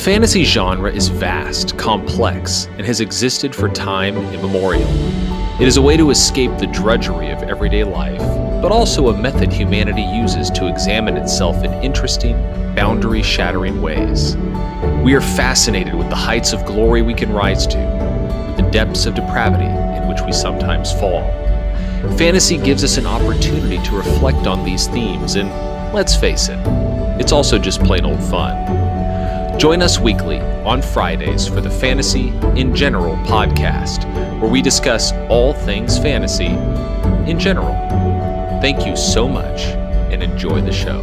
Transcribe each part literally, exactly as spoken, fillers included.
The fantasy genre is vast, complex, and has existed for time immemorial. It is a way to escape the drudgery of everyday life, but also a method humanity uses to examine itself in interesting, boundary-shattering ways. We are fascinated with the heights of glory we can rise to, with the depths of depravity in which we sometimes fall. Fantasy gives us an opportunity to reflect on these themes, and let's face it, it's also just plain old fun. Join us weekly on Fridays for the Fantasy in General podcast, where we discuss all things fantasy in general. Thank you so much and enjoy the show.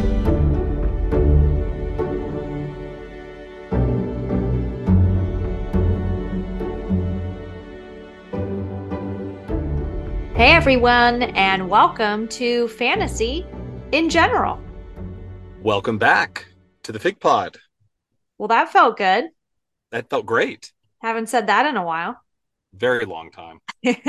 Hey everyone, and welcome to Fantasy in General. Welcome back to the Fig Pod. Well, that felt good. That felt great. Haven't said that in a while. Very long time.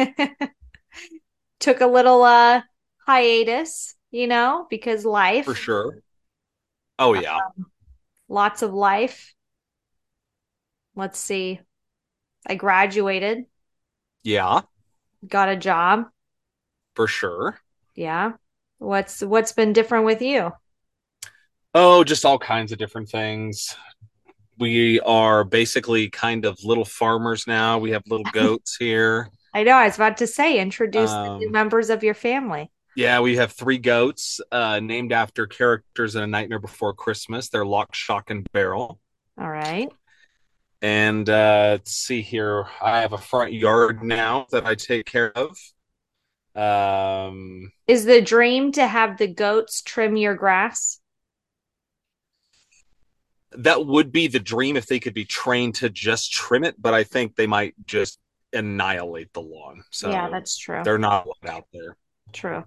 Took a little uh hiatus, you know, because life. For sure. Oh, yeah. Um, lots of life. Let's see. I graduated. Yeah. Got a job. For sure. Yeah. What's what's been different with you? Oh, just all kinds of different things. We are basically kind of little farmers now. We have little goats here. I know. I was about to say, introduce Um, the new members of your family. Yeah, we have three goats uh, named after characters in A Nightmare Before Christmas. They're Lock, Shock, and Barrel. All right. And uh, let's see here. I have a front yard now that I take care of. Um, Is the dream to have the goats trim your grass? That would be the dream if they could be trained to just trim it, but I think they might just annihilate the lawn. So Yeah, that's true. They're not allowed out there. True.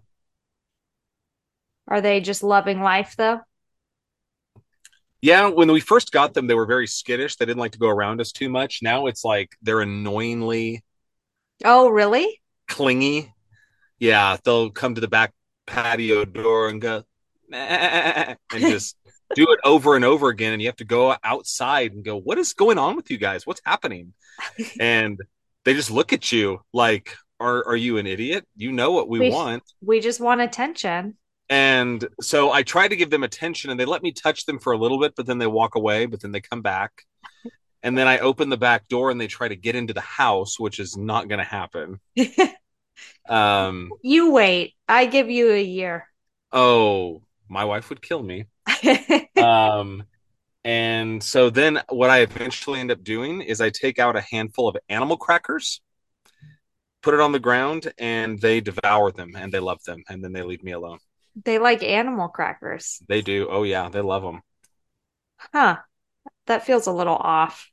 Are they just loving life, though? Yeah, when we first got them, they were very skittish. They didn't like to go around us too much. Now it's like they're annoyingly Oh, really? clingy. Yeah, they'll come to the back patio door and go, and just do it over and over again. And you have to go outside and go, what is going on with you guys? What's happening? And they just look at you like, are, are you an idiot? You know what we, We- want. We just want attention. And so I try to give them attention and they let me touch them for a little bit, but then they walk away, but then they come back. And then I open the back door and they try to get into the house, which is not going to happen. Um, You wait. I give you a year. oh, my wife would kill me. Um, and so then what I eventually end up doing is I take out a handful of animal crackers, put it on the ground, and they devour them and they love them. And then they leave me alone. They like animal crackers. They do. Oh, yeah. They love them. Huh. That feels a little off.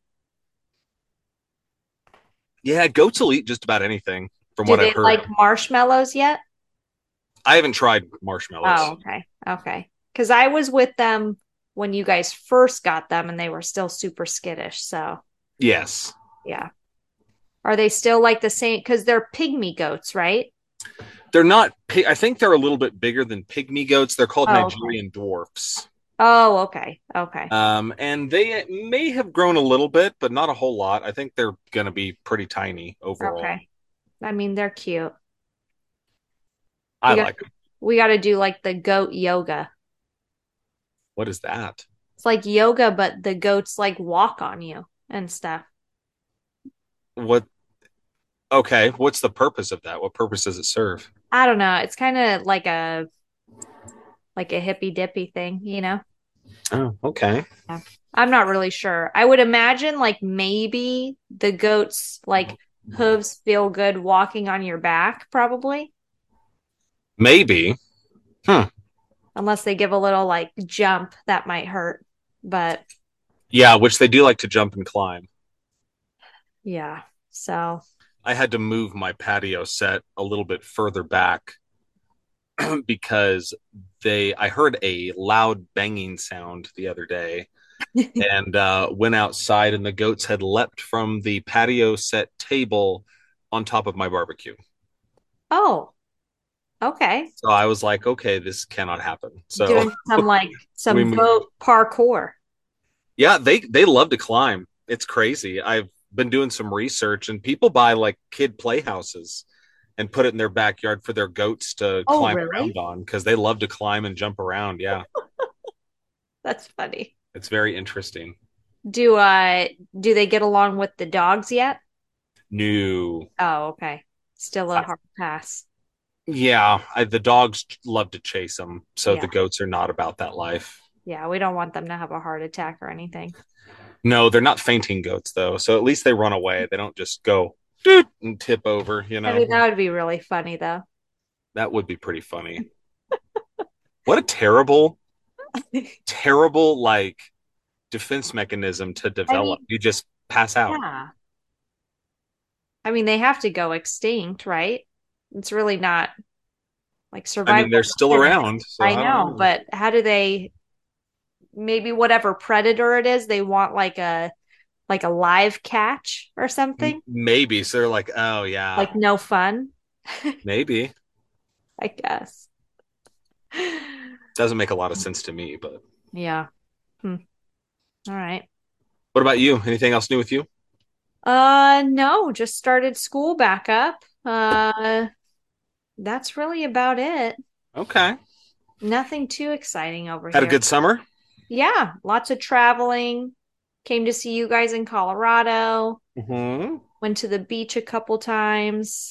Yeah. Goats will eat just about anything from Do what they I've heard. like marshmallows yet? I haven't tried marshmallows. Oh, okay. Okay. Because I was with them when you guys first got them and they were still super skittish. So, Yes. yeah. Are they still like the same? Because they're pygmy goats, right? They're not, pi- I think they're a little bit bigger than pygmy goats. They're called Oh, okay. Nigerian dwarfs. Oh, okay. Okay. Um, and they may have grown a little bit, but not a whole lot. I think they're going to be pretty tiny overall. Okay. I mean, they're cute. I You got- like them. We got to do like the goat yoga. What is that? It's like yoga, but the goats like walk on you and stuff. What? Okay. What's the purpose of that? What purpose does it serve? I don't know. It's kind of like a like a hippy dippy thing, you know? Oh, okay. I'm not really sure. I would imagine like maybe the goats like hooves feel good walking on your back, probably, Maybe. unless they give a little like jump that might hurt. But Yeah, which they do like to jump and climb. yeah, so I had to move my patio set a little bit further back because they I heard a loud banging sound the other day and uh, went outside and the goats had leapt from the patio set table on top of my barbecue. oh, okay. So I was like, okay, this cannot happen. So Doing some like some We moved. goat parkour. Yeah, they they love to climb. It's crazy. I've been doing some research, and people buy like kid playhouses and put it in their backyard for their goats to Oh, climb around really? on because they love to climb and jump around. Yeah, That's funny. it's very interesting. Do uh do they get along with the dogs yet? New, Oh, okay. Still a hard pass. yeah, I, the dogs love to chase them, so Yeah. the goats are not about that life. Yeah, we don't want them to have a heart attack or anything. No, they're not fainting goats though, so at least they run away. They don't just go doot and tip over. You I know, mean, that would be really funny though. that would be pretty funny. What a terrible, terrible like defense mechanism to I develop. mean, You just pass out. yeah. I mean, they have to go extinct, right? It's really not like I survival mean, they're of still the around, fittest. so I I don't know, know. but how do they maybe whatever predator it is, they want like a like a live catch or M- something? maybe. So they're like, oh yeah, Like no fun, maybe. I guess. Doesn't make a lot of sense to me, but Yeah. Hmm. All right. what about you? Anything else new with you? Uh, no, just started school back up. Uh, that's really about it. Okay. Nothing too exciting over Had a here. good summer? Yeah, lots of traveling. Came to see you guys in Colorado. Hmm. Went to the beach a couple times.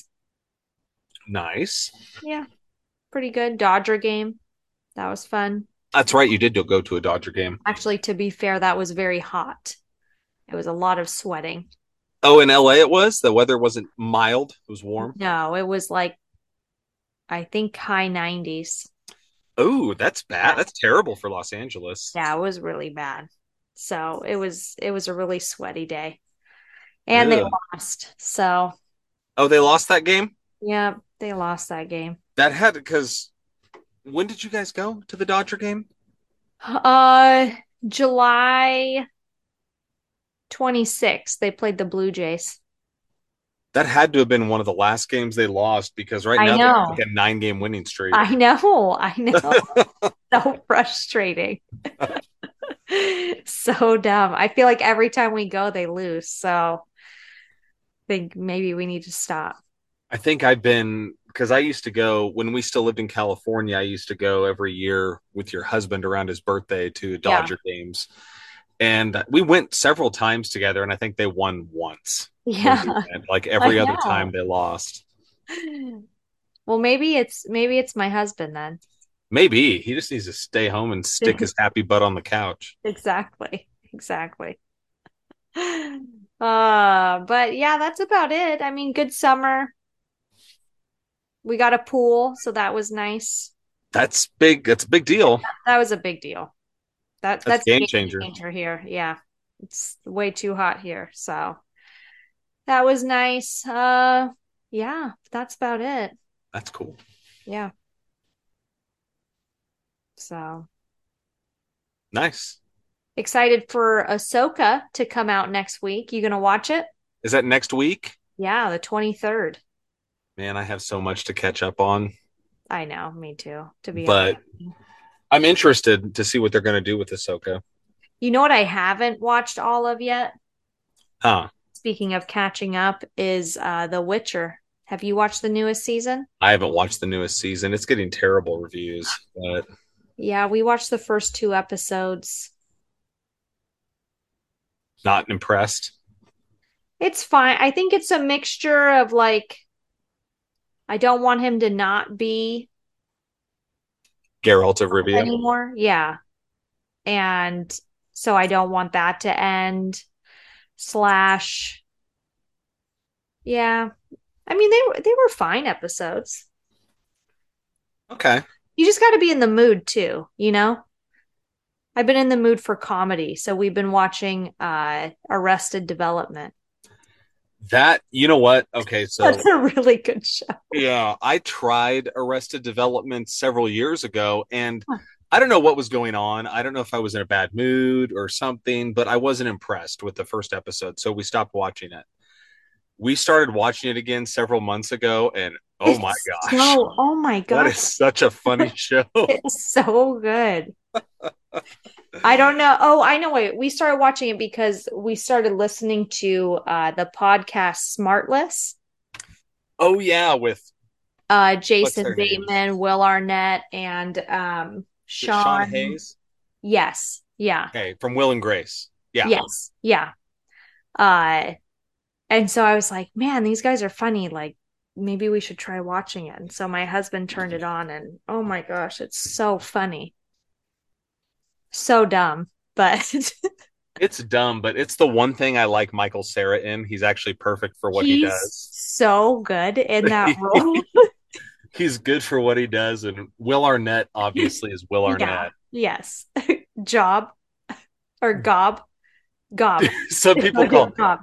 Nice. Yeah, pretty good. Dodger game. That was fun. That's right. You did go to a Dodger game. Actually, to be fair, that was very hot. It was a lot of sweating. Oh, in L A it was? The weather wasn't mild. It was warm. No, it was like, I think high nineties. Oh, that's bad. Yeah. That's terrible for Los Angeles. Yeah, it was really bad. So it was it was a really sweaty day. And they Ugh. lost. So Oh, they lost that game? yeah, they lost that game. That had because when did you guys go to the Dodger game? Uh July twenty-sixth, they played the Blue Jays. That had to have been one of the last games they lost because right I now they're know. like a nine game winning streak. I know. I know. So frustrating. So dumb. I feel like every time we go, they lose. So I think maybe we need to stop. I think I've been because I used to go when we still lived in California. I used to go every year with your husband around his birthday to Yeah. Dodger games, and we went several times together. And I think they won once. when we Yeah. went. Like every I other know. time they lost. Well, maybe it's maybe it's my husband then. Maybe he just needs to stay home and stick his happy butt on the couch. Exactly. Exactly. Uh, but yeah, that's about it. I mean, good summer. We got a pool, so that was nice. That's big. That's a big deal. That was a big deal. That That's that's a a game game changer. changer here. Yeah. It's way too hot here. So that was nice. Uh, yeah, that's about it. That's cool. Yeah. So Nice. excited for Ahsoka to come out next week. You gonna watch it? Is that next week? Yeah, the twenty-third. Man, I have so much to catch up on, I know, me too, to be but honest. I'm interested to see what they're going to do with Ahsoka. You know what I haven't watched all of yet? Huh. Speaking of catching up, is uh The Witcher. Have you watched the newest season? I haven't watched the newest season. It's getting terrible reviews, but Yeah, we watched the first two episodes. not impressed. It's fine. I think it's a mixture of like, I don't want him to not be Geralt of Rivia. anymore. Yeah. And so I don't want that to end. Slash, yeah. I mean, they were they were fine episodes. Okay. You just got to be in the mood too, you know? I've been in the mood for comedy, so we've been watching uh Arrested Development. That, you know what? Okay, so That's a really good show. yeah, I tried Arrested Development several years ago, and Huh. I don't know what was going on. I don't know if I was in a bad mood or something, but I wasn't impressed with the first episode, so we stopped watching it. We started watching it again several months ago, and oh my It's gosh, so, oh my that gosh, is such a funny show. it's so good. I don't know. Oh, I know. Wait, we started watching it because we started listening to uh, the podcast Smartless. Oh yeah, with Uh, what's Jason their names? Bateman, Will Arnett, and um, Is it Sean Sean. Hayes? Yes, yeah, Okay, from Will and Grace. Yeah. yes, yeah. Uh, and so I was like, man, these guys are funny. Like, maybe we should try watching it. And so my husband turned it on, and oh my gosh, it's so funny, so dumb, but It's dumb, but it's the one thing I like Michael Cera in. He's actually perfect for what he he's does. so good in that role. He's good for what he does, and Will Arnett obviously is Will Yeah, Arnett. yes. Job or Gob. Gob. Some people call Gob.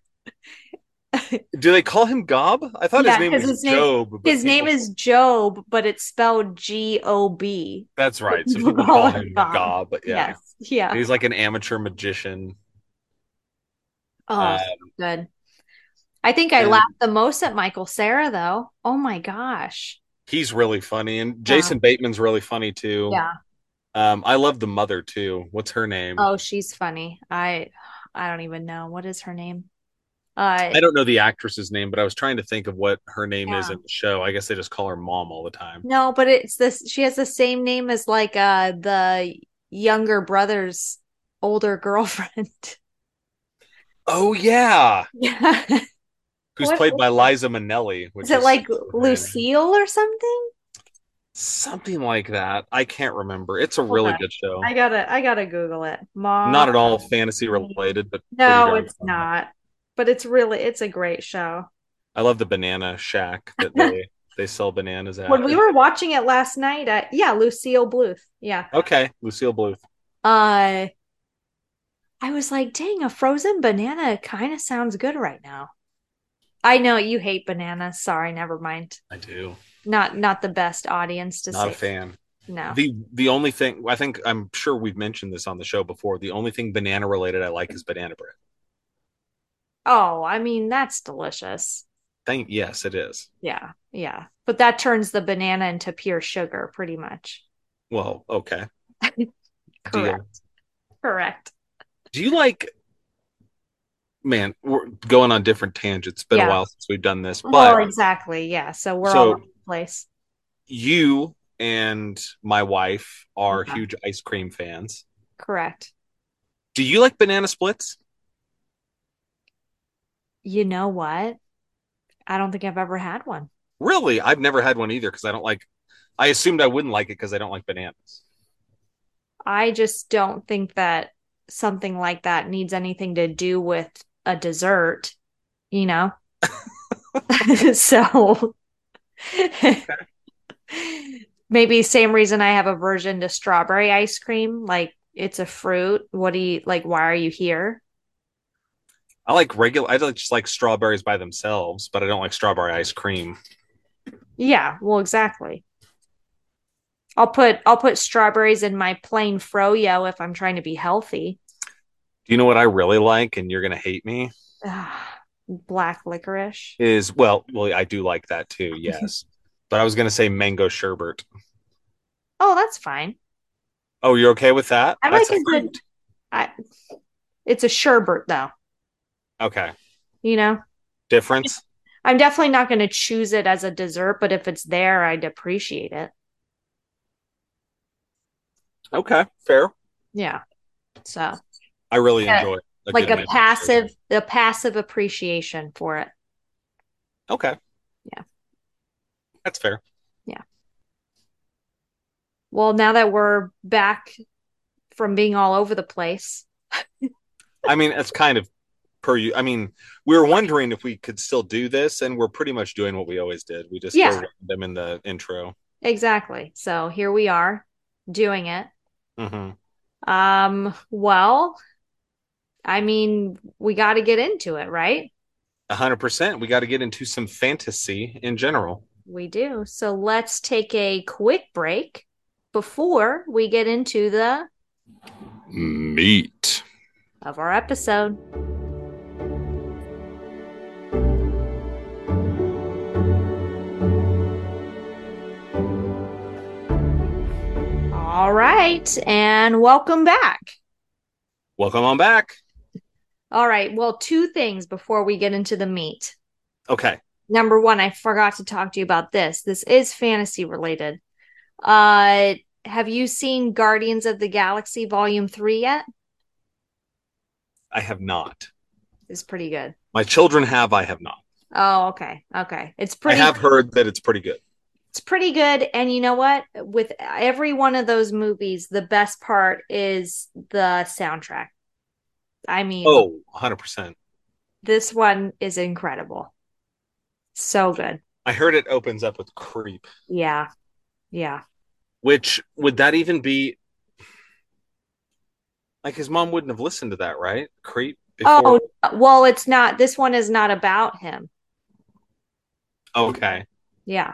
do they call him Gob? I thought his Yeah, name because was his name Job, but his name people is Job, but it's spelled G O B. that's But right. Some people people call call him him Gob. Gob, but yeah. Yes. Yeah. He's like an amateur magician. Oh, Um, so good. I think I and laughed the most at Michael Cera though. Oh my gosh. he's really funny. And Yeah. Jason Bateman's really funny too. Yeah. Um, I love the mother too. What's her name? Oh, she's funny. I I don't even know. What is her name? Uh I don't know the actress's name, but I was trying to think of what her name is yeah. in the show. I guess they just call her mom all the time. No, but it's this she has the same name as like uh the younger brother's older girlfriend. Oh yeah, Yeah. who's What played by Liza Minnelli, is which it, is like Lucille or something? something like that. I can't remember. It's a Hold really on. good show. I gotta I gotta Google it. Not Mom. at all fantasy related, but pretty No, darn it's funny. not. But it's really it's a great show. I love the banana shack that they they sell bananas When at. we were watching it last night, uh, yeah, Lucille Bluth. Yeah. Okay, Lucille Bluth. Uh I was like, dang, a frozen banana kind of sounds good right now. I know you hate bananas. Sorry, never mind. I do. Not not the best audience to Not a say. fan. No. The the only thing I think I'm sure we've mentioned this on the show before. The only thing banana related I like is banana bread. Oh, I mean, that's delicious. Thank yes, it is. Yeah, yeah. But that turns the banana into pure sugar, pretty much. Well, okay. Correct. Deal. Correct. Do you like man, we're going on different tangents. It's been Yeah. a while since we've done this, Well, but exactly. Yeah. So we're so all over the place. you and my wife are Yeah. huge ice cream fans. Correct. Do you like banana splits? You know what? I don't think I've ever had one. Really? I've never had one either because I don't like I assumed I wouldn't like it because I don't like bananas. I just don't think that something like that needs anything to do with a dessert, you know? So maybe same reason I have aversion to strawberry ice cream. Like it's a fruit. What do you like? Why are you here? I like regular I like just like strawberries by themselves, but I don't like strawberry ice cream. Yeah, well, exactly. I'll put I'll put strawberries in my plain froyo if I'm trying to be healthy. Do you know what I really like and you're gonna hate me? Ah, black licorice. Is well, well, I do like that too, yes. But I was gonna say mango sherbet. Oh, that's fine. Oh, you're okay with that? I That's like a a good. fruit. I, it's a sherbet though. Okay. You know, Difference? I'm definitely not going to choose it as a dessert, but if it's there, I'd appreciate it. Okay, fair. Yeah. So, I really yeah, enjoy a like good a mango passive, sherbet. a passive appreciation for it. Okay. Yeah. That's fair. Yeah. Well, now that we're back from being all over the place. I mean, it's kind of per you. I mean, we were wondering if we could still do this, and we're pretty much doing what we always did. We just Yeah. go them in the intro. Exactly. So here we are doing it. Mm-hmm. Um, well, I mean, we got to get into it, right? A hundred percent. We got to get into some fantasy in general. We do. So let's take a quick break before we get into the Meat of our episode. All right, and welcome back. Welcome on back. All right, well, two things before we get into the meat. Okay. Number one, I forgot to talk to you about this. This is fantasy related. Uh, have you seen Guardians of the Galaxy Volume three yet? I have not. It's pretty good. My children have, I have not. Oh, okay. Okay. It's pretty I have heard that it's pretty good. It's pretty good. And you know what? With every one of those movies, the best part is the soundtrack. I mean, oh, one hundred percent. This one is incredible. So good. I heard it opens up with Creep. Yeah. Yeah. Which, would that even be... Like, his mom wouldn't have listened to that, right? Creep? Before... Oh, well, it's not. This one is not about him. Okay. Yeah.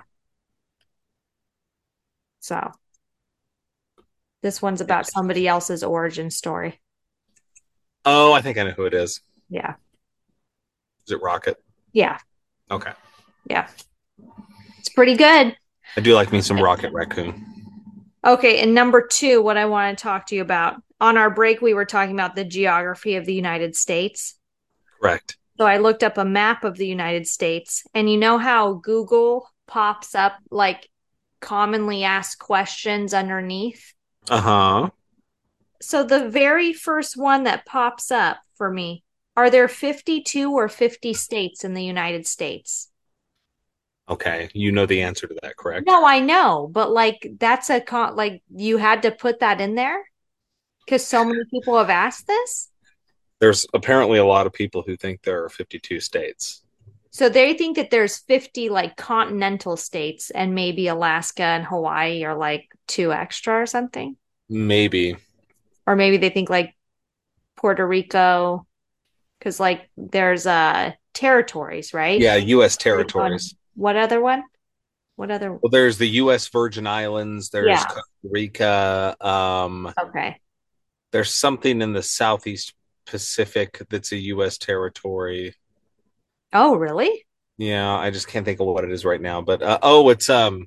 So, this one's about somebody else's origin story. Oh, I think I know who it is. Yeah. Is it Rocket? Yeah. Okay. Yeah. It's pretty good. I do like me some Rocket Raccoon. Okay, and number two, what I want to talk to you about. On our break, we were talking about the geography of the United States. Correct. So I looked up a map of the United States, and you know how Google pops up like commonly asked questions underneath? Uh-huh. So the very first one that pops up for me, are there fifty-two or fifty states in the United States? Okay, you know the answer to that, correct? No, I know, but like that's a con like you had to put that in there because so many people have asked this. There's apparently a lot of people who think there are fifty-two states. So they think that there's fifty like continental states and maybe Alaska and Hawaii are like two extra or something. Maybe. Or maybe they think like Puerto Rico, because like there's uh territories, right? Yeah, U S territories. What other one? What other? Well, there's the U S Virgin Islands. There's Yeah. Costa Rica. Um, Okay. there's something in the Southeast Pacific that's a U S territory. Oh, really? Yeah, I just can't think of what it is right now. But uh, oh, it's um,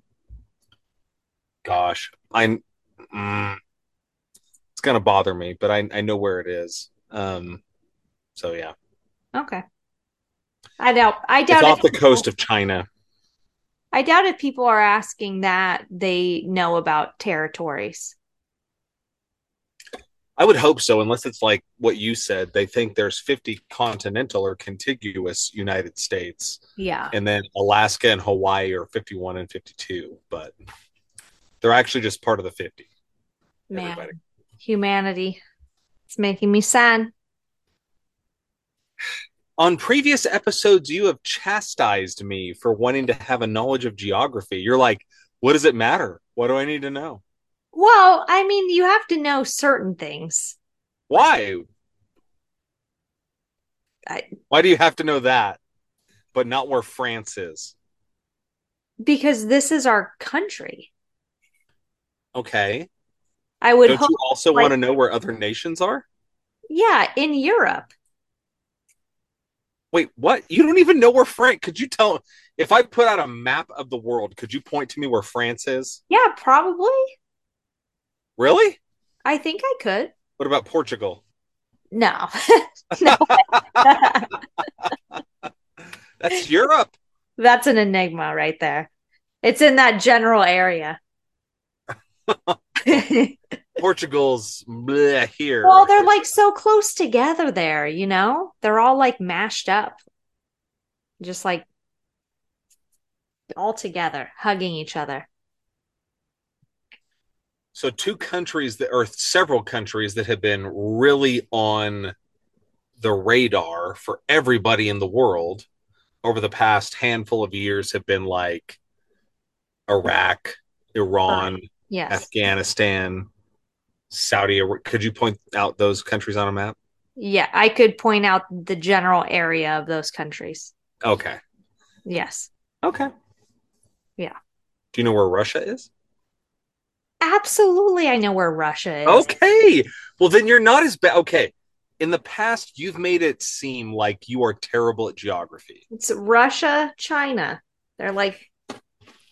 gosh, I'm. Mm, it's gonna bother me, but I I know where it is. Um, so yeah, Okay. I doubt. I doubt it's if off the people- coast of China. I doubt if people are asking that they know about territories. I would hope so, unless it's like what you said. They think there's fifty continental or contiguous United States, Yeah. and then Alaska and Hawaii are fifty-one and fifty-two, but they're actually just part of the fifty. Man, Everybody. humanity. It's making me sad. On previous episodes, you have chastised me for wanting to have a knowledge of geography. You're like, what does it matter? What do I need to know? Well, I mean, you have to know certain things. Why? I, Why do you have to know that, but not where France is? because this is our country. Okay. I would Don't hope, you also like- want to know where other nations are? yeah, in Europe. Wait, what? You don't even know where France? Could you tell if I put out a map of the world? Could you point to me where France is? Yeah, probably. Really? I think I could. What about Portugal? No. No. That's Europe. That's an enigma right there. It's in that general area. Portugal's bleh, here. Well, they're like so close together there, you know? They're all like mashed up. Just like all together, hugging each other. So two countries that, or several countries that have been really on the radar for everybody in the world over the past handful of years have been like Iraq, Iran, Yes. Afghanistan, Saudi Arabia. Could you point out those countries on a map? Yeah, I could point out the general area of those countries. Okay. Yes. Okay. Yeah. Do you know where Russia is? Absolutely, I know where Russia is. Okay. Well, then you're not as bad. Okay. In the past, you've made it seem like you are terrible at geography. It's Russia, China. They're like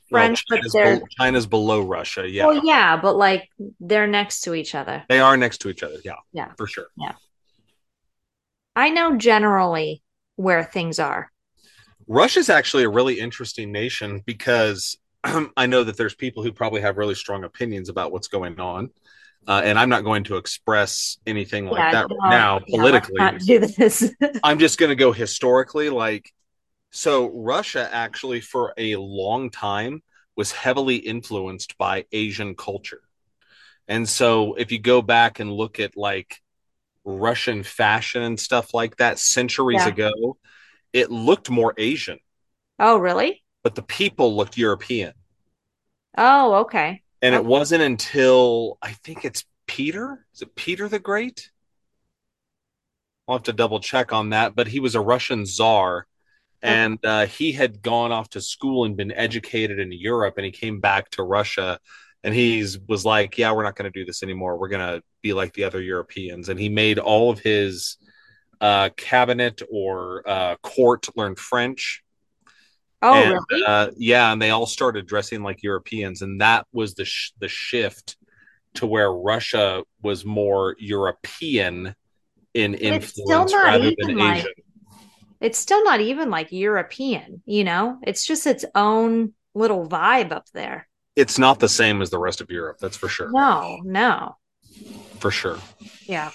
Well, French, but China's they're be- China's below Russia. Yeah, well, yeah, but like they're next to each other. they are next to each other. Yeah, Yeah, for sure. yeah. I know generally where things are. Russia's actually a really interesting nation because I know that there's people who probably have really strong opinions about what's going on. Uh, and I'm not going to express anything like Yeah, that right no, now yeah, let's politically. not do this. I'm just going to go historically. Like, so Russia actually, for a long time, was heavily influenced by Asian culture. And so if you go back and look at like Russian fashion and stuff like that centuries Yeah. ago, it looked more Asian, Oh, really? but the people looked European. Oh, okay. And it Okay. wasn't until I think it's Peter. Is it Peter the Great? I'll have to double check on that. But he was a Russian czar, Okay. and uh, he had gone off to school and been educated in Europe, and he came back to Russia, and he was like, "Yeah, we're not going to do this anymore. We're going to be like the other Europeans." And he made all of his uh, cabinet or uh, court learn French. Oh, And really? uh, yeah, and they all started dressing like Europeans, and that was the sh- the shift to where Russia was more European in But it's still influence not rather than even like Asian. it's still not even like European, you know? It's just its own little vibe up there. It's not the same as the rest of Europe, that's for sure. No, no. For sure. Yeah.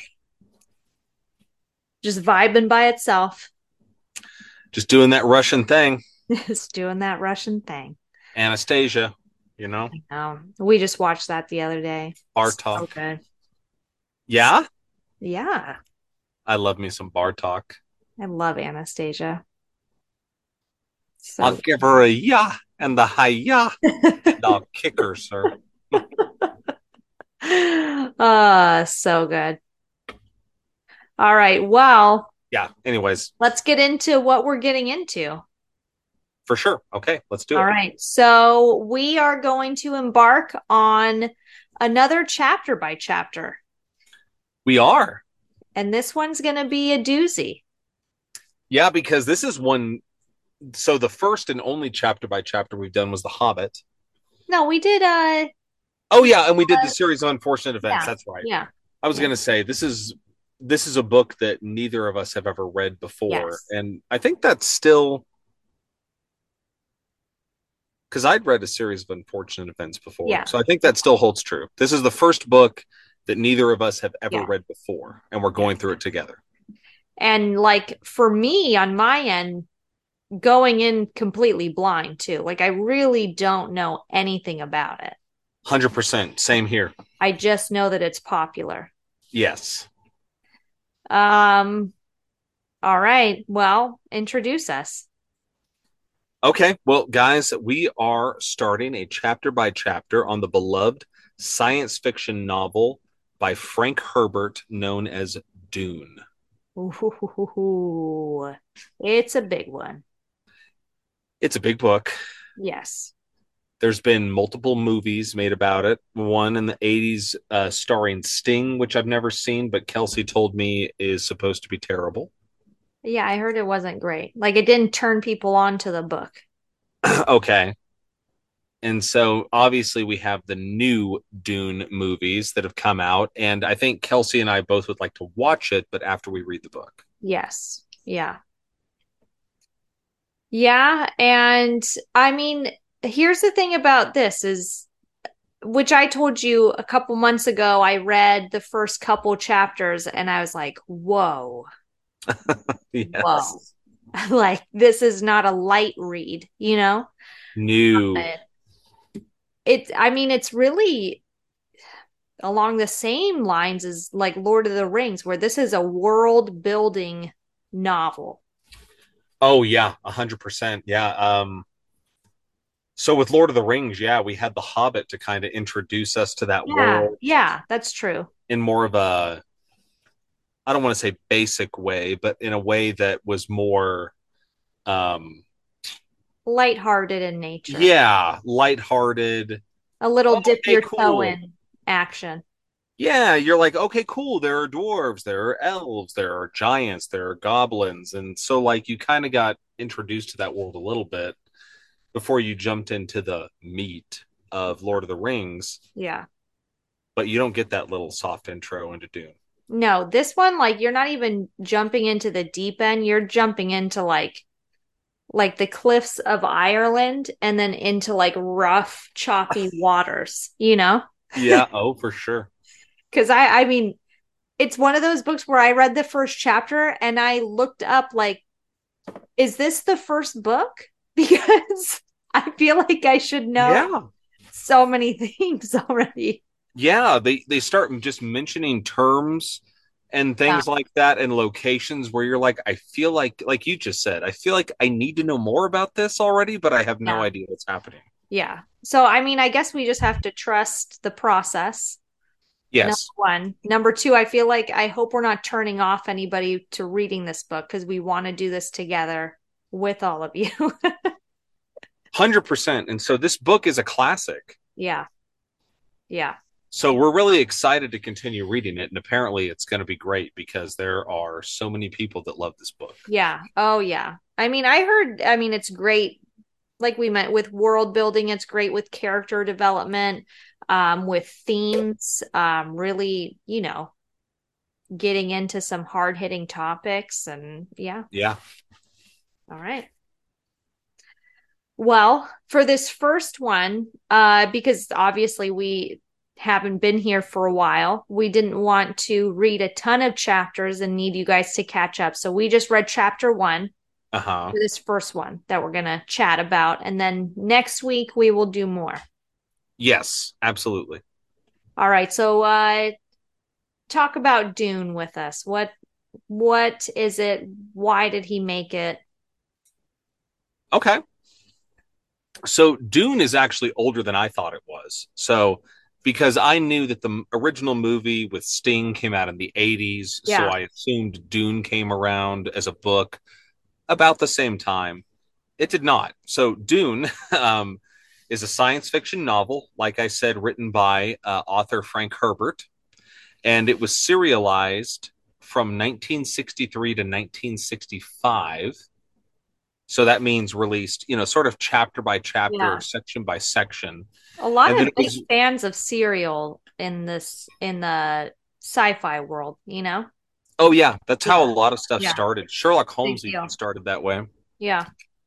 Just vibing by itself. Just doing that Russian thing. Just doing that Russian thing. Anastasia, you know, Um, we just watched that the other day. So Bartok. good. Yeah, Yeah. I love me some Bartok. I love Anastasia. I'll So give her a yeah and the hi yeah, and I'll kick her, sir. uh so good. All right. Well, Yeah. Anyways, let's get into what we're getting into. for sure. Okay, let's do All it. right. So we are going to embark on another chapter by chapter. We are. And this one's going to be a doozy. Yeah, because this is one. So the first and only chapter by chapter we've done was The Hobbit. No, we did uh Oh yeah, and we did the uh, series on unfortunate events. yeah. That's right. Yeah. I was Yeah. going to say this is this is a book that neither of us have ever read before, Yes. and I think that's still because I'd read a series of unfortunate events before, Yeah. so I think that still holds true. This is the first book that neither of us have ever Yeah. read before, and we're going through it together. And like for me on my end, going in completely blind too. Like I really don't know anything about it. one hundred percent. Same here. I just know that it's popular. Yes. Um, all right. Well, introduce us. Okay. Well, guys, we are starting a chapter by chapter on the beloved science fiction novel by Frank Herbert known as Dune. Ooh, it's a big one. It's a big book. Yes. There's been multiple movies made about it. One in the eighties uh, starring Sting, which I've never seen, but Kelsey told me is supposed to be terrible. Yeah, I heard it wasn't great. Like it didn't turn people on to the book. Okay. And so obviously we have the new Dune movies that have come out. And I think Kelsey and I both would like to watch it, but after we read the book. Yes. Yeah. Yeah, and I mean, here's the thing about this is which I told you a couple months ago, I read the first couple chapters and I was like, whoa, whoa. Yes. Like this is not a light read, you know? New. It's I mean, it's really along the same lines as like Lord of the Rings, where this is a world building novel. Oh yeah, a hundred percent. Yeah. Um, so with Lord of the Rings, yeah, we had The Hobbit to kind of introduce us to that Yeah, world yeah, that's true. in more of a, I don't want to say basic way, but in a way that was more, um, Lighthearted in nature. yeah, lighthearted. A little dip Okay, your toe cool. in action. Yeah, you're like, okay, cool. There are dwarves, there are elves, there are giants, there are goblins, and so like you kind of got introduced to that world a little bit. before you jumped into the meat of Lord of the Rings, Yeah. but you don't get that little soft intro into Dune. No, this one, like, you're not even jumping into the deep end. You're jumping into like like the cliffs of Ireland and then into like rough, choppy waters, you know? Yeah, oh, for sure. Because I I mean, it's one of those books where I read the first chapter and I looked up like, is this the first book? Because I feel like I should know Yeah. so many things already. Yeah, they they start just mentioning terms and Yeah. things like that and locations where you're like, I feel like like you just said, I feel like I need to know more about this already, but I have no Yeah. idea what's happening. Yeah. So, I mean, I guess we just have to trust the process. Number Yes. one. Number two, I feel like I hope we're not turning off anybody to reading this book because we want to do this together with all of you. one hundred percent. And so this book is a classic. Yeah. Yeah. So we're really excited to continue reading it. And apparently it's going to be great because there are so many people that love this book. Yeah. Oh, yeah. I mean, I heard, I mean, it's great. Like we meant with world building, it's great with character development, um, with themes, um, really, you know, getting into some hard hitting topics. And yeah. Yeah. All right. Well, for this first one, uh, because obviously we haven't been here for a while, we didn't want to read a ton of chapters and need you guys to catch up. So we just read chapter one Uh-huh. for this first one that we're going to chat about. And then next week we will do more. Yes, absolutely. All right. So uh, talk about Dune with us. What what is it? Why did he make it? Okay. So Dune is actually older than I thought it was. So because I knew that the original movie with Sting came out in the eighties, so Yeah. I assumed Dune came around as a book about the same time. It did not. So Dune um, is a science fiction novel, like I said, written by uh, author Frank Herbert, and it was serialized from nineteen sixty-three to nineteen sixty-five. So that means released, you know, sort of chapter by chapter or Yeah. section by section. A lot And then of it big was, fans of Serial in this in the sci-fi world, you know? oh, yeah, that's how a Yeah. lot of stuff Yeah. started. Sherlock Big Holmes even deal. started that way. Yeah.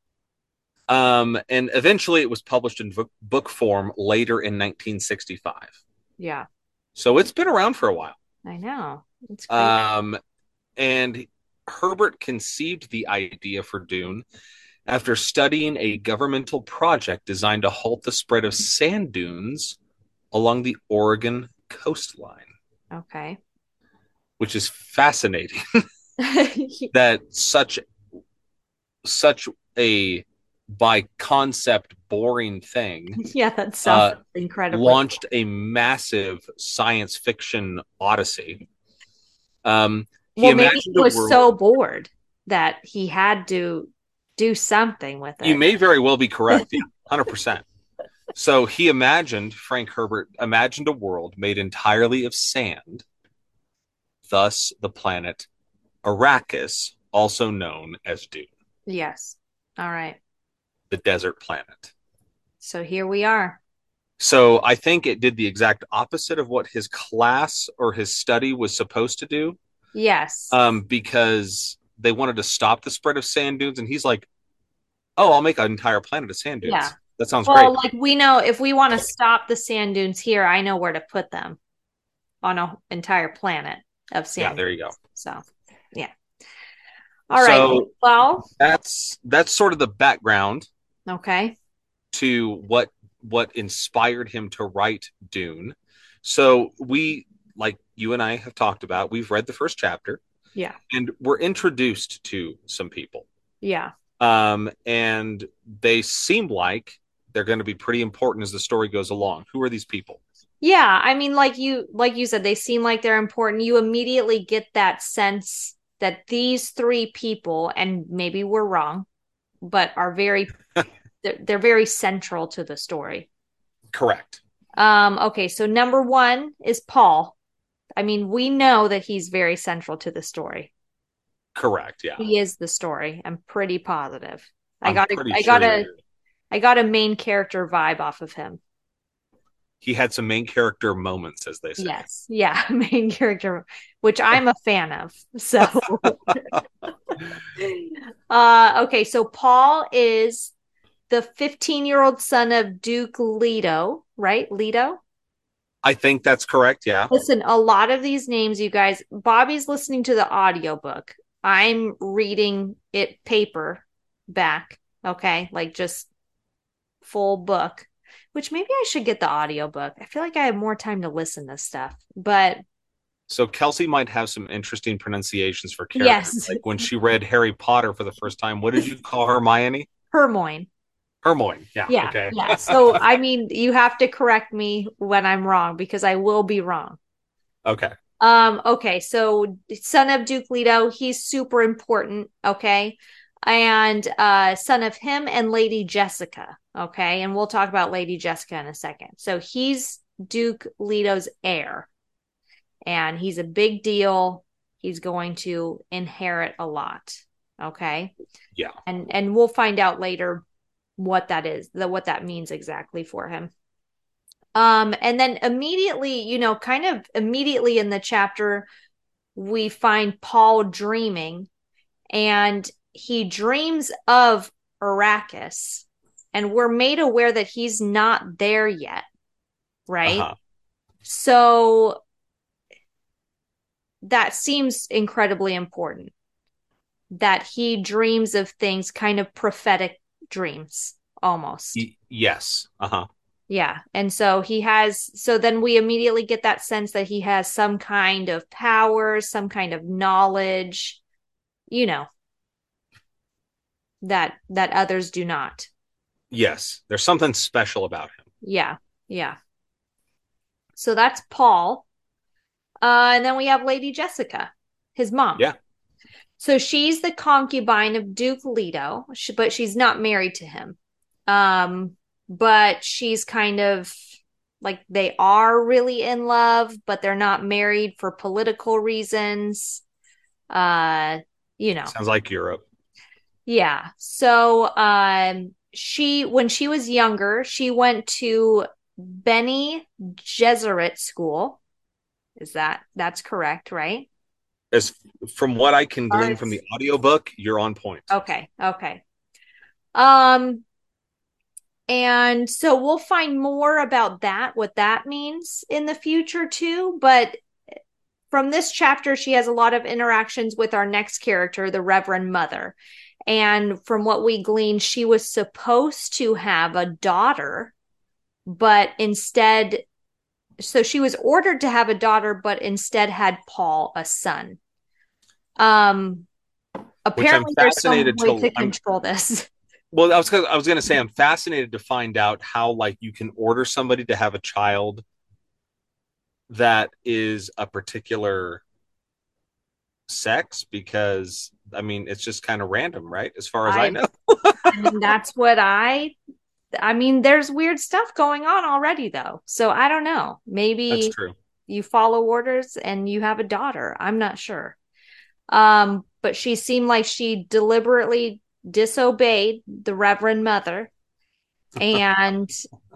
Um, and eventually it was published in book, book form later in nineteen sixty-five. Yeah. So it's been around for a while. I know. It's crazy. Um, and Herbert conceived the idea for Dune after studying a governmental project designed to halt the spread of sand dunes along the Oregon coastline, Okay. which is fascinating that such such a by concept boring thing Yeah, that sounds uh, incredible. launched a massive science fiction odyssey. Um, he Well, maybe he imagined a was world. so bored that he had to do something with You it. may very well be correct. Yeah, one hundred percent. So he imagined, Frank Herbert imagined a world made entirely of sand, thus the planet Arrakis, also known as Dune, Yes. All right. the desert planet. So here we are. So I think it did the exact opposite of what his class or his study was supposed to do, Yes. um, because they wanted to stop the spread of sand dunes. And he's like, oh, I'll make an entire planet of sand dunes. Yeah. That sounds Well, great. like we know if we want to stop the sand dunes here, I know where to put them on an entire planet of sand. Yeah, there you go. dunes. So, yeah. All right. So Well, that's that's sort of the background okay. to what what inspired him to write Dune. So we, like you and I have talked about, we've read the first chapter. Yeah. And we're introduced to some people. Yeah. Um, and they seem like they're going to be pretty important as the story goes along. Who are these people? Yeah, I mean, like you like you said, they seem like they're important. You immediately get that sense that these three people, and maybe we're wrong, but are very they're, they're very central to the story. Correct. Um, okay, so number one is Paul. I mean, we know that he's very central to the story. Correct. Yeah. He is the story. I'm pretty positive. I I'm gotta pretty I sure gotta you're- I got a main character vibe off of him. He had some main character moments, as they say. Yes. Yeah. Main character, which I'm a fan of. So, uh, okay. So Paul is the fifteen year old son of Duke Leto, right? Leto. I think that's correct. Yeah. Listen, a lot of these names, you guys, Bobby's listening to the audiobook. I'm reading it paper back. Okay. Like just full book, which maybe I should get the audiobook. I feel like I have more time to listen to stuff, but So Kelsey might have some interesting pronunciations for characters. yes. Like when she read Harry Potter for the first time, what did you call Hermione? Hermione. Hermione. Yeah. Yeah. Okay. Yeah. So, I mean, you have to correct me when I'm wrong because I will be wrong. Okay. Um, okay, so son of Duke Leto, he's super important, okay? And uh son of him and Lady Jessica, okay? And we'll talk about Lady Jessica in a second. So he's Duke Leto's heir, and he's a big deal. He's going to inherit a lot, okay? Yeah. And and we'll find out later what that is, the what that means exactly for him. Um, and then immediately, you know, kind of immediately in the chapter, we find Paul dreaming, and he dreams of Arrakis, and we're made aware that he's not there yet, right? Uh-huh. So that seems incredibly important that he dreams of things, kind of prophetic dreams almost. Y- yes. Uh-huh. Yeah. And so he has, so then we immediately get that sense that he has some kind of power, some kind of knowledge, you know, that that others do not. Yes. There's something special about him. Yeah. Yeah. So that's Paul. Uh, and then we have Lady Jessica, his mom. Yeah. So she's the concubine of Duke Leto, but she's not married to him. Um, but she's kind of like they are really in love, but they're not married for political reasons. Uh, you know. Sounds like Europe. Yeah. So, um, she when she was younger, she went to Bene Gesserit school. Is that that's correct, right? As from what I can glean Alright. from the audiobook, you're on point. Okay. Okay. Um, and so we'll find more about that, what that means in the future too. But from this chapter, she has a lot of interactions with our next character, the Reverend Mother. And from what we gleaned, she was supposed to have a daughter, but instead, so she was ordered to have a daughter, but instead had Paul a son. Um, apparently there's some way fascinated to to- I'm- control this. Well, I was gonna, I was going to say I'm fascinated to find out how like you can order somebody to have a child that is a particular sex, because I mean it's just kind of random, right? As far as I, I- know. I mean, that's what I, I mean, there's weird stuff going on already though. So I don't know. Maybe That's true. you follow orders and you have a daughter. I'm not sure. Um, but she seemed like she deliberately disobeyed the Reverend Mother, and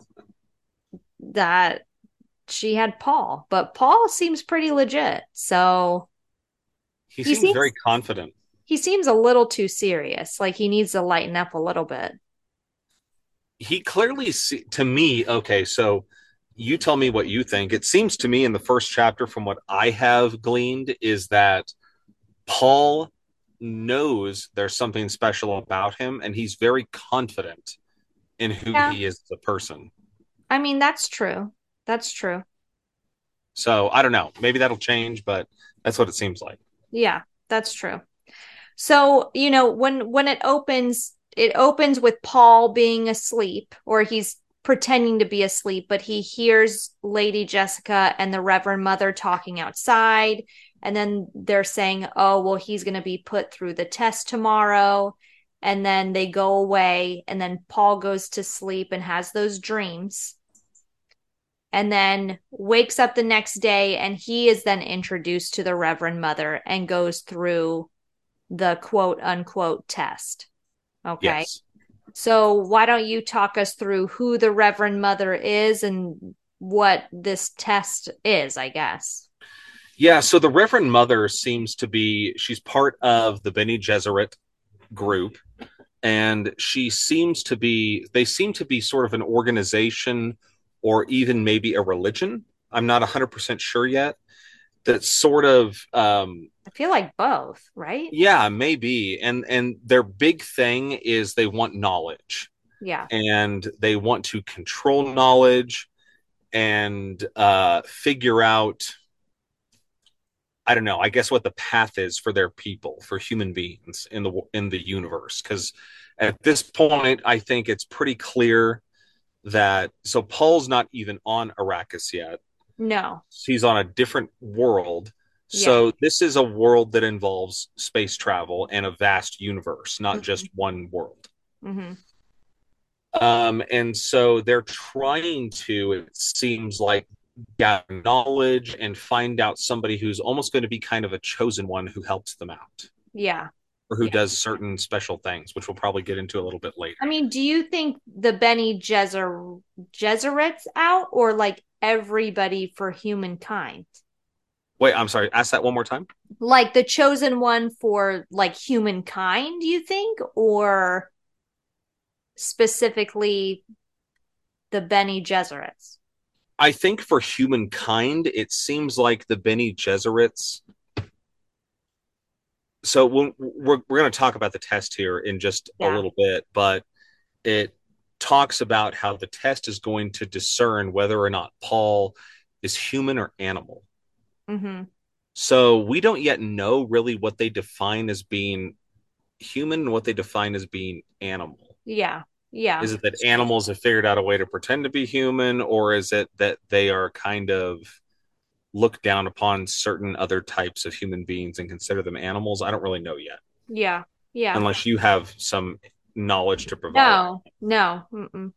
that she had Paul. But Paul seems pretty legit. So He, He seems, seems- very confident. he seems a little too serious. Like he needs to lighten up a little bit. He clearly see, to me, okay, so you tell me what you think. It seems to me in the first chapter, from what I have gleaned, is that Paul knows there's something special about him, and he's very confident in who Yeah. he is as a person. I mean, that's true. That's true. So I don't know. Maybe that'll change, but that's what it seems like. Yeah, that's true. So, you know, when when it opens, it opens with Paul being asleep, or he's pretending to be asleep, but he hears Lady Jessica and the Reverend Mother talking outside. And then they're saying, oh, well, he's going to be put through the test tomorrow. And then they go away. And then Paul goes to sleep and has those dreams. And then wakes up the next day. And he is then introduced to the Reverend Mother and goes through the quote unquote test. Okay. Yes. So why don't you talk us through who the Reverend Mother is and what this test is, I guess. Yeah, so the Reverend Mother seems to be, she's part of the Bene Gesserit group, and she seems to be, they seem to be sort of an organization or even maybe a religion. I'm not one hundred percent sure yet. That's sort of, um, I feel like both, right? yeah, maybe. And and their big thing is they want knowledge, Yeah. and they want to control knowledge and uh, figure out, I don't know, I guess what the path is for their people, for human beings in the in the universe. Because at this point, I think it's pretty clear that so Paul's not even on Arrakis yet. No. He's on a different world. Yeah. So this is a world that involves space travel and a vast universe, not Mm-hmm. just one world. Mm-hmm. Um, and so they're trying to, it seems like, gather knowledge and find out somebody who's almost going to be kind of a chosen one who helps them out Yeah. or who Yeah. does certain special things, which we'll probably get into a little bit later. I mean, do you think the Bene Gesser Gesserit's out or like everybody for humankind? Wait, I'm sorry. Ask that one more time. Like the chosen one for like humankind, do you think? Or specifically the Bene Gesserits? I think for humankind, it seems like the Bene Gesserits. So when, we're we're going to talk about the test here in just a Yeah. little bit, but it talks about how the test is going to discern whether or not Paul is human or animal. Mm-hmm. So we don't yet know really what they define as being human and what they define as being animal. Yeah. Yeah. Is it that animals have figured out a way to pretend to be human, or is it that they are kind of look down upon certain other types of human beings and consider them animals? I don't really know yet. Yeah. Yeah. Unless you have some knowledge to provide. No. No. Mm-mm.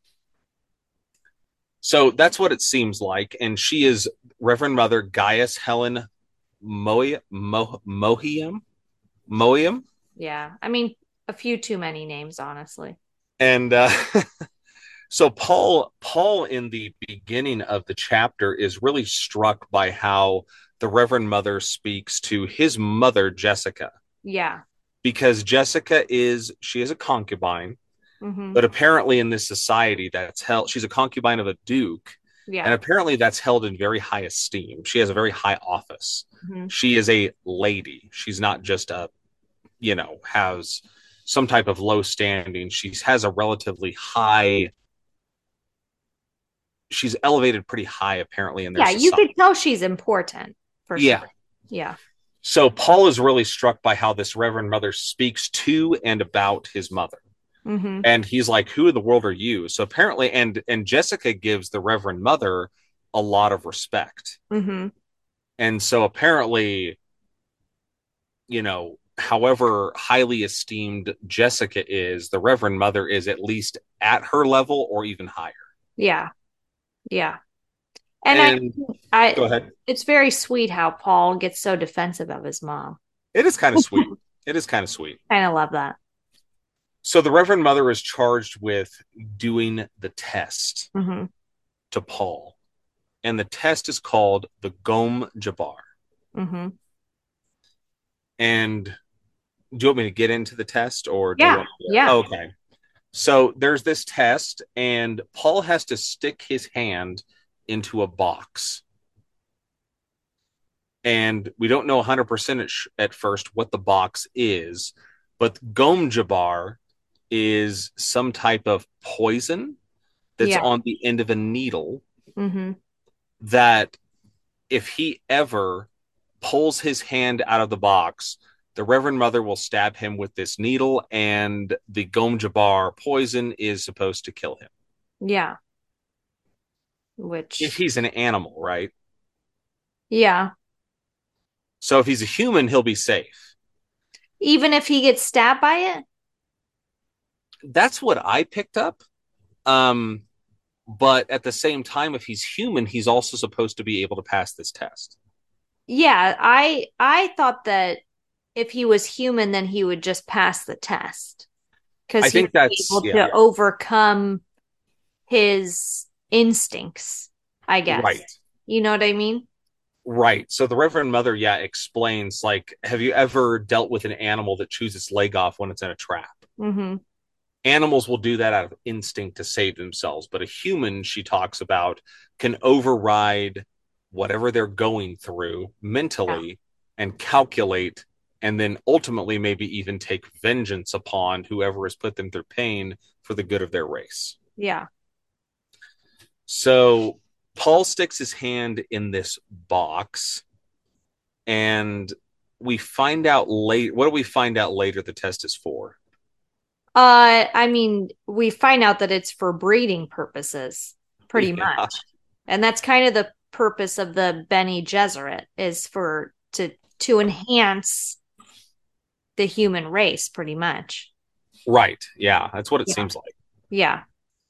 So that's what it seems like. And she is Reverend Mother Gaius Helen Mohiam. Mo- Mohiam? Mohiam? Yeah. I mean, a few too many names, honestly. And uh, so Paul, Paul in the beginning of the chapter is really struck by how the Reverend Mother speaks to his mother, Jessica. Yeah. Because Jessica is, she is a concubine, Mm-hmm. but apparently in this society that's held, she's a concubine of a duke. Yeah. And apparently that's held in very high esteem. She has a very high office. Mm-hmm. She is a lady. She's not just a, you know, has some type of low standing. She has a relatively high, she's elevated pretty high apparently in their Yeah, society. you could tell she's important for Yeah. sure. Yeah. So Paul is really struck by how this Reverend Mother speaks to and about his mother. Mm-hmm. And he's like, who in the world are you? So apparently, and and Jessica gives the Reverend Mother a lot of respect. Mm-hmm. And so apparently, you know, however highly esteemed Jessica is, the Reverend Mother is at least at her level or even higher. Yeah. Yeah. And, And I, go I, ahead. it's very sweet how Paul gets so defensive of his mom. It is kind of sweet. It is kind of sweet. Kind of love that. So the Reverend Mother is charged with doing the test Mm-hmm. to Paul. And the test is called the Gom Jabbar. Mm-hmm. And do you want me to get into the test or do Yeah. you want to... Yeah. Okay. So there's this test, and Paul has to stick his hand into a box. And we don't know one hundred percent at, sh- at first what the box is, but Gom Jabbar is some type of poison that's Yeah. on the end of a needle Mm-hmm. that if he ever pulls his hand out of the box, the Reverend Mother will stab him with this needle, and the Gom Jabbar poison is supposed to kill him. Yeah. Which, If he's an animal, right? yeah. So if he's a human, he'll be safe. Even if he gets stabbed by it? That's what I picked up. Um, but at the same time, if he's human, he's also supposed to be able to pass this test. Yeah, I I thought that if he was human, then he would just pass the test. because I he think was that's able yeah, to overcome his instincts, I guess. right. You know what I mean? Right. So the Reverend Mother, yeah, explains like, have you ever dealt with an animal that chews its leg off when it's in a trap? Mm-hmm. Animals will do that out of instinct to save themselves, but a human, she talks about, can override whatever they're going through Yeah. mentally and calculate, and then ultimately maybe even take vengeance upon whoever has put them through pain for the good of their race. Yeah. So Paul sticks his hand in this box, and we find out late. What do we find out later the test is for? Uh, I mean, we find out that it's for breeding purposes, pretty Yeah. much. And that's kind of the purpose of the Bene Gesserit is for to to enhance the human race, pretty much. Right. Yeah. That's what it Yeah. seems like. Yeah.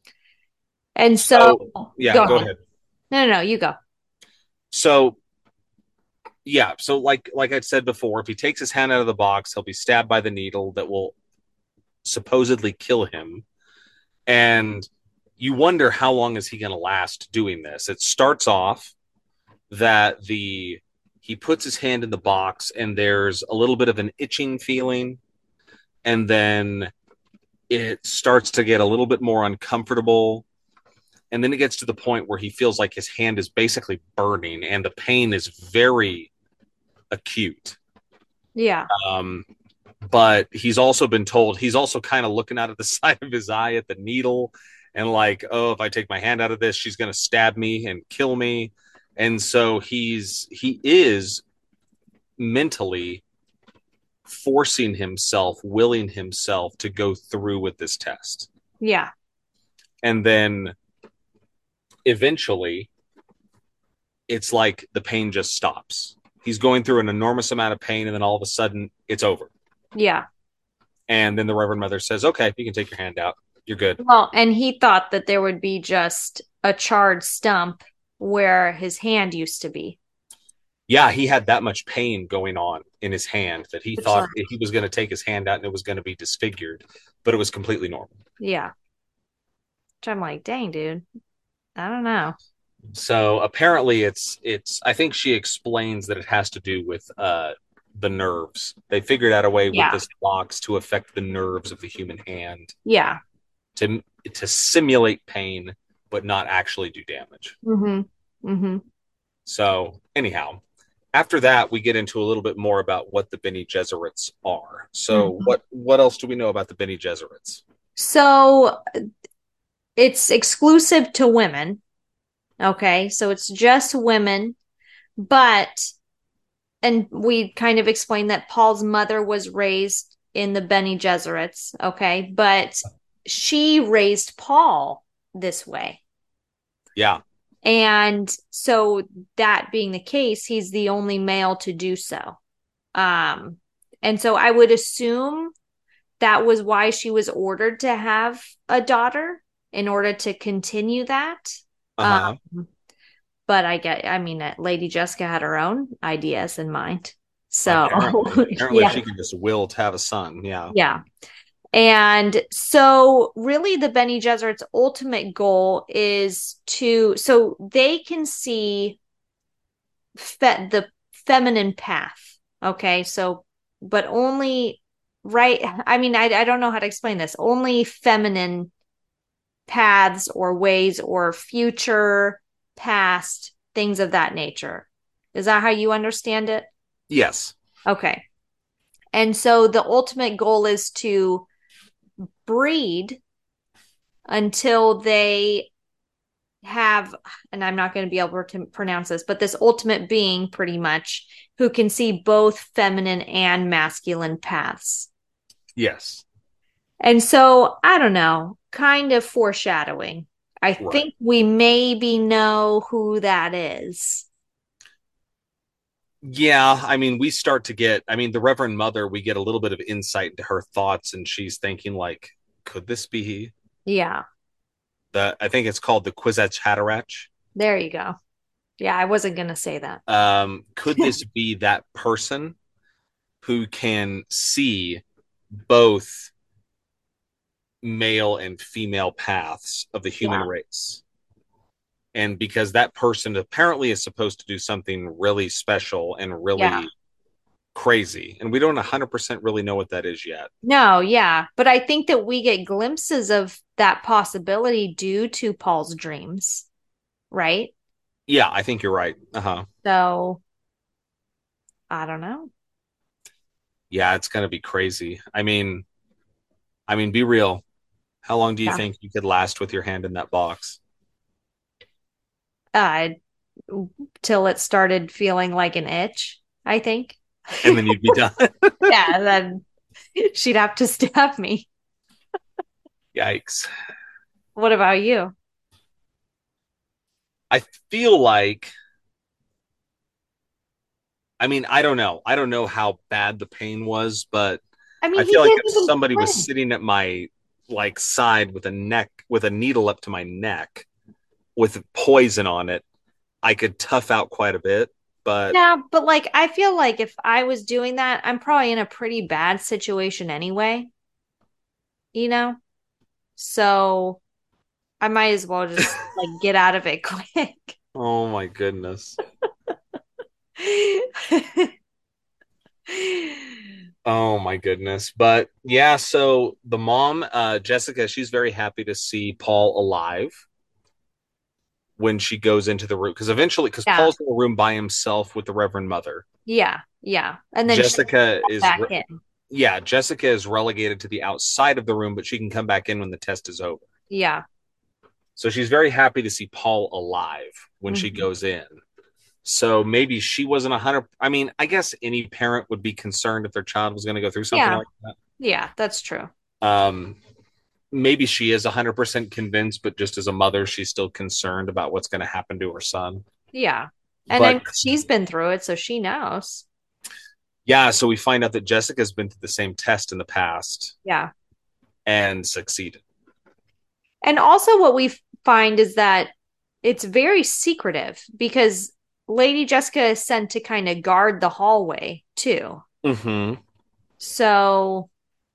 And so So, yeah, go go ahead. ahead. No, no, no, you go. So, yeah. So, like, like I said before, if he takes his hand out of the box, he'll be stabbed by the needle that will supposedly kill him. And you wonder how long is he going to last doing this? It starts off that the he puts his hand in the box and there's a little bit of an itching feeling, and then it starts to get a little bit more uncomfortable, and then it gets to the point where he feels like his hand is basically burning and the pain is very acute. Yeah. Um, but he's also been told he's also kind of looking out of the side of his eye at the needle and like, oh, if I take my hand out of this, she's going to stab me and kill me. And so he's he is mentally forcing himself, willing himself to go through with this test. Yeah. And then eventually it's like the pain just stops. He's going through an enormous amount of pain, and then all of a sudden it's over. Yeah. And then the Reverend Mother says, okay, you can take your hand out. You're good. Well, and he thought that there would be just a charred stump where his hand used to be. Yeah, he had that much pain going on in his hand that he Which, thought like, he was going to take his hand out and it was going to be disfigured, but it was completely normal. yeah. Which I'm like, dang, dude. I don't know. So apparently it's it's I think she explains that it has to do with uh the nerves. They figured out a way with Yeah. this box to affect the nerves of the human hand Yeah. to to simulate pain but not actually do damage. Mm-hmm. Mm-hmm. So anyhow, after that we get into a little bit more about what the Bene Gesserits are. So Mhm. what what else do we know about the Bene Gesserits? So it's exclusive to women. Okay. So it's just women, but, and we kind of explained that Paul's mother was raised in the Bene Gesserits. Okay. But she raised Paul this way. Yeah. And so that being the case, he's the only male to do so. Um, and so I would assume that was why she was ordered to have a daughter in order to continue that. Uh-huh. Um, but I get, I mean, uh, Lady Jessica had her own ideas in mind. So, Apparently, apparently yeah, she can just will to have a son. Yeah. yeah. And so, really, the Bene Gesserit's ultimate goal is to, so they can see fe- the feminine path. Okay. So, but only, right. I mean, I, I don't know how to explain this. Only feminine paths or ways or future, past, things of that nature. Is that how you understand it? Yes. Okay. And so the ultimate goal is to breed until they have, and I'm not going to be able to pronounce this, but this ultimate being pretty much who can see both feminine and masculine paths. Yes. And so I don't know, kind of foreshadowing. I Right. think we maybe know who that is. Yeah, I mean, we start to get, I mean, the Reverend Mother, we get a little bit of insight into her thoughts, and she's thinking, like, could this be Yeah, the, I think it's called the Kwisatz Haderach. there you go. Yeah, I wasn't going to say that. Um, could this be that person who can see both male and female paths of the human Yeah. race. And because that person apparently is supposed to do something really special and Yeah. really crazy. And we don't one hundred percent really know what that is yet. No, yeah. But I think that we get glimpses of that possibility due to Paul's dreams, right? Yeah, I think you're right. Uh-huh. So I don't know. Yeah, it's going to be crazy. I mean, I mean, be real. How long do you Yeah. think you could last with your hand in that box? Uh, till it started feeling like an itch, I think. And then you'd be done. Yeah, then she'd have to stab me. Yikes. What about you? I feel like, I mean, I don't know. I don't know how bad the pain was, but I I mean, he feel like didn't if even somebody was flinch. sitting at my like side with a neck with a needle up to my neck with poison on it, I could tough out quite a bit. But Yeah, but like I feel like if I was doing that, I'm probably in a pretty bad situation anyway, you know? So I might as well just like get out of it quick. oh my goodness. Oh my goodness. But yeah, so the mom, uh, Jessica, she's very happy to see Paul alive when she goes into the room because eventually, because Yeah, Paul's in the room by himself with the Reverend Mother. yeah, yeah. And then she Jessica got is, back re- in. yeah, Jessica is relegated to the outside of the room, but she can come back in when the test is over. Yeah. So she's very happy to see Paul alive when she Mhm. goes in. So maybe she wasn't a hundred. I mean, I guess any parent would be concerned if their child was going to go through something Yeah, like that. yeah, that's true. Um, maybe she is a hundred percent convinced, but just as a mother, she's still concerned about what's going to happen to her son. Yeah. And But then she's been through it, so she knows. yeah, so we find out that Jessica's been through the same test in the past Yeah. and succeeded. And also, what we find is that it's very secretive because Lady Jessica is sent to kind of guard the hallway too. Mm-hmm. So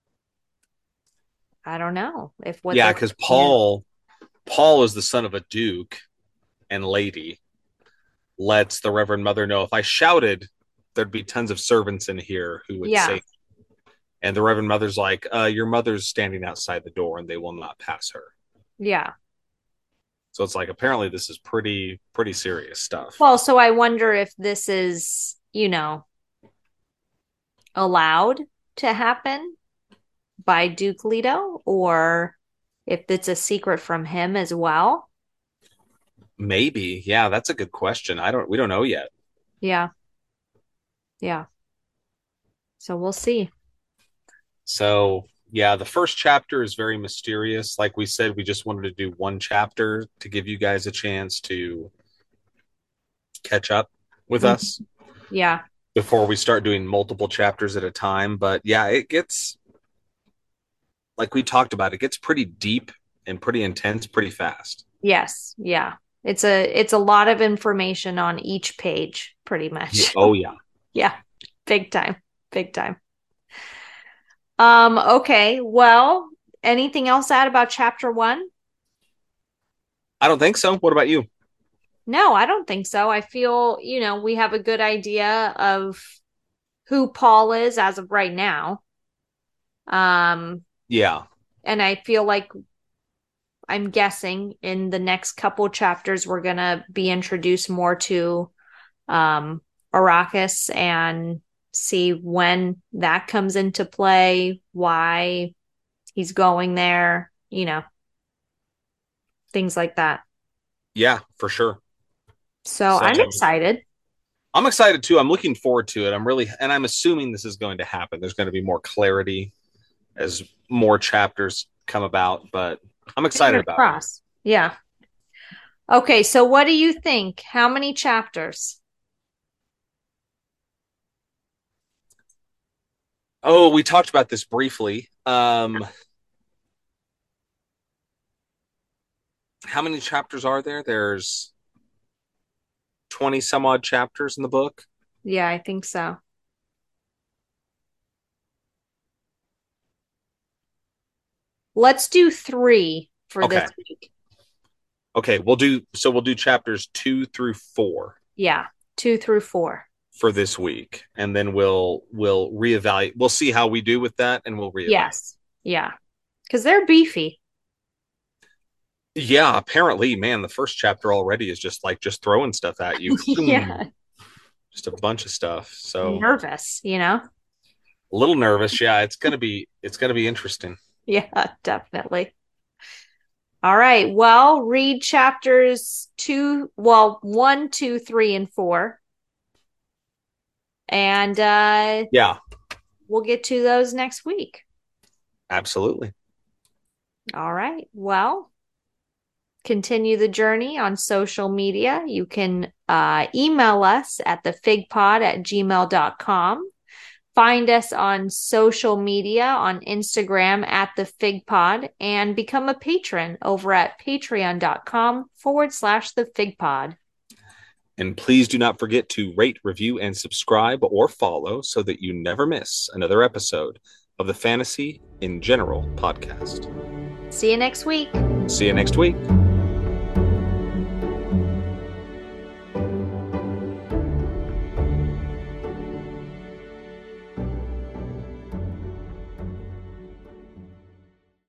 I don't know if what Yeah, they're because doing is, Paul, Paul is the son of a duke and lady. Lets the Reverend Mother know if I shouted, there'd be tons of servants in here who would yeah, say. And the Reverend Mother's like, uh, your mother's standing outside the door and they will not pass her. yeah. So it's like apparently this is pretty pretty serious stuff. Well, so I wonder if this is, you know, allowed to happen by Duke Leto or if it's a secret from him as well. Maybe, yeah, that's a good question. I don't we don't know yet. Yeah, yeah. So we'll see. So yeah, the first chapter is very mysterious. Like we said, we just wanted to do one chapter to give you guys a chance to catch up with Mhm. us Yeah. before we start doing multiple chapters at a time. But yeah, it gets like we talked about, it gets pretty deep and pretty intense pretty fast. Yes. Yeah. It's a it's a lot of information on each page, pretty Yeah. much. Oh yeah. Yeah. Big time. Big time. Um, okay. Well, anything else to add about chapter one? I don't think so. What about you? No, I don't think so. I feel, you know, we have a good idea of who Paul is as of right now. Um, Yeah. and I feel like I'm guessing in the next couple chapters we're gonna be introduced more to um Arrakis and see when that comes into play, why he's going there, you know, things like that. Yeah, for sure. So So I'm excited. I'm excited too. I'm looking forward to it. I'm really, and I'm assuming this is going to happen. There's going to be more clarity as more chapters come about, but I'm excited Fingers about it. crossed. Yeah. Okay, so what do you think? How many chapters? Oh, we talked about this briefly. Um, how many chapters are there? There's twenty some odd chapters in the book. Yeah, I think so. Let's do three for Okay. this week. Okay, we'll do so we'll do chapters two through four Yeah, two through four. for this week, and then we'll we'll reevaluate. We'll see how we do with that, and we'll reevaluate. Yes. Yeah. Because they're beefy. Yeah, apparently, man, the first chapter already is just like just throwing stuff at you. Yeah. Just a bunch of stuff. So Nervous, you know? a little nervous. Yeah, it's gonna be it's gonna be interesting. Yeah, definitely. All right. Well, read chapters two, well, one, two, three, and four. And uh Yeah, we'll get to those next week. absolutely. All right. Well, continue the journey on social media. You can uh, email us at the figpod at gmail dot com. Find us on social media on Instagram at the figpod and become a patron over at patreon.com forward slash the figpod. And please do not forget to rate, review, and subscribe or follow so that you never miss another episode of the Fantasy in General podcast. See you next week. See you next week.